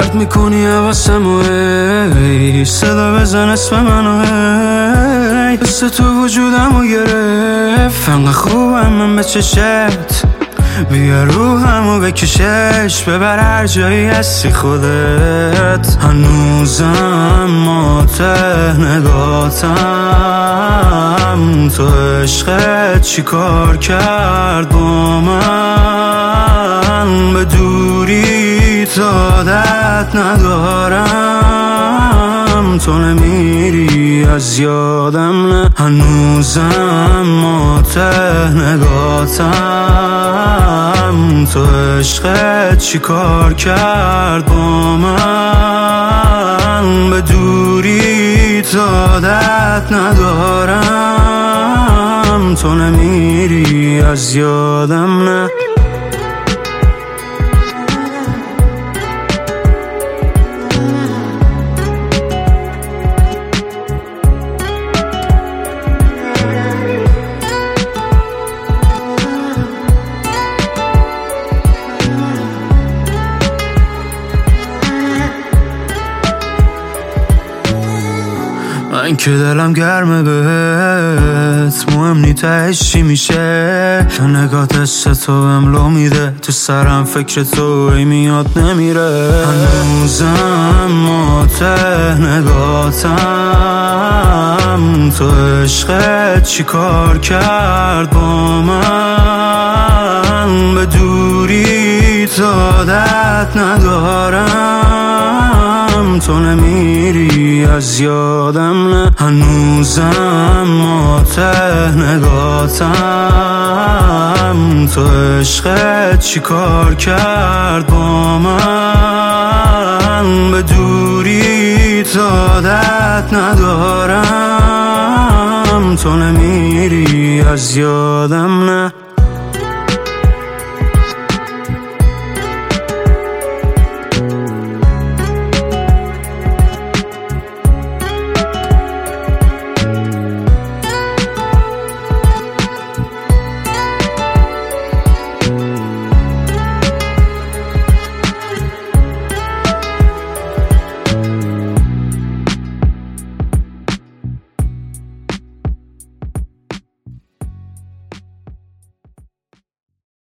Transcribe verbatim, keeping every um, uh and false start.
درد میکنی حواسمو ای صدا بزن اسم منو ای حس تو وجودمو گرفت انقدر خوبم من به چشت بیا روحمو بکشش ببر هر جایی هستی خودت هنوزم ماته نگاتم تو عشقت چی کار کرد با من به دوری عادت ندارم تو نمیری از یادم نه هنوزم ماته نگاتم تو عشقت چی کار کرد با من به دوری عادت ندارم تو نمیری از یادم نه من که دلم گرمه بهت مهم نی تهش چی میشه نگاه دست تو بهم لو میده تو سرم فکر تو ای میاد نمیره هنوزم ماته نگاتم تو عشقت چی کار کرد با من به دوری عادت ندارم تو نمیری از یادم نه هنوزم ماته نگاتم تو عشقت چی کار کرد با من به دوری عادت ندارم تو نمیری از یادم نه